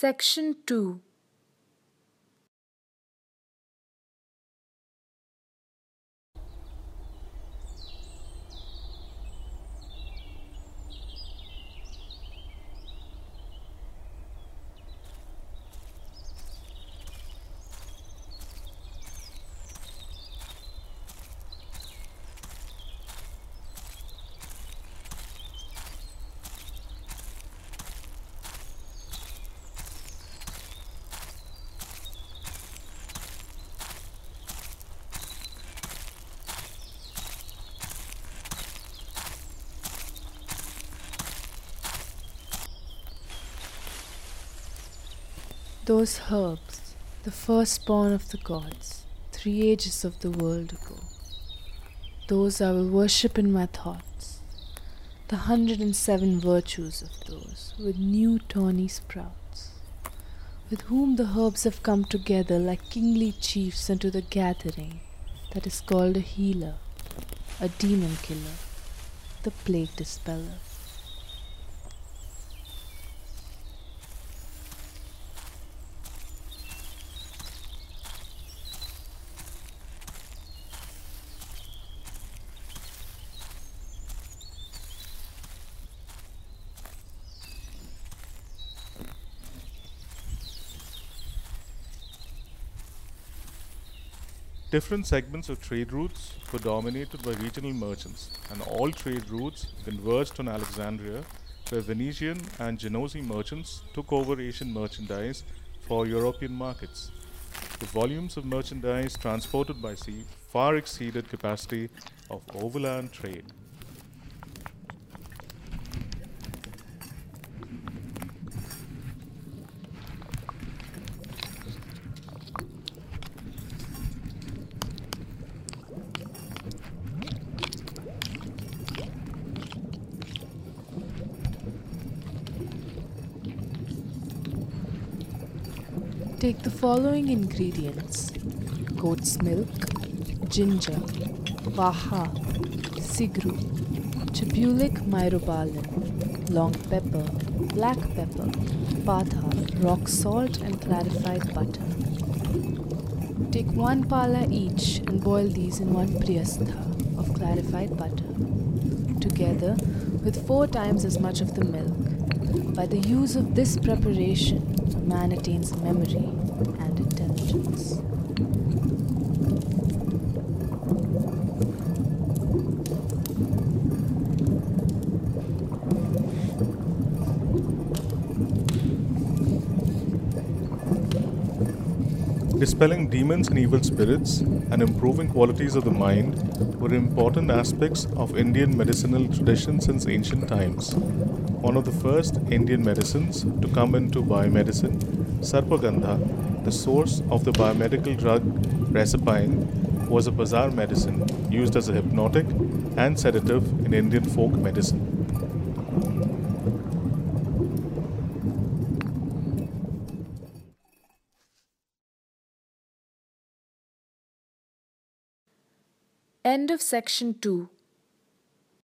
Section 2. Those herbs, the firstborn of the gods, 3 ages of the world ago, those I will worship in my thoughts, the 107 virtues of those with new tawny sprouts, with whom the herbs have come together like kingly chiefs unto the gathering that is called a healer, a demon killer, the plague dispeller. Different segments of trade routes were dominated by regional merchants, and all trade routes converged on Alexandria, where Venetian and Genoese merchants took over Asian merchandise for European markets. The volumes of merchandise transported by sea far exceeded capacity of overland trade. Take the following ingredients: goat's milk, ginger, vaha, sigru, chibulic myrobalan, long pepper, black pepper, patha, rock salt and clarified butter. Take 1 pala each and boil these in 1 priyastha of clarified butter, together with 4 times as much of the milk. By the use of this preparation, a man attains memory and intelligence. Dispelling demons and evil spirits and improving qualities of the mind were important aspects of Indian medicinal tradition since ancient times. One of the first Indian medicines to come into biomedicine, Sarpagandha, the source of the biomedical drug Reserpine, was a bazaar medicine used as a hypnotic and sedative in Indian folk medicine. End of section 2.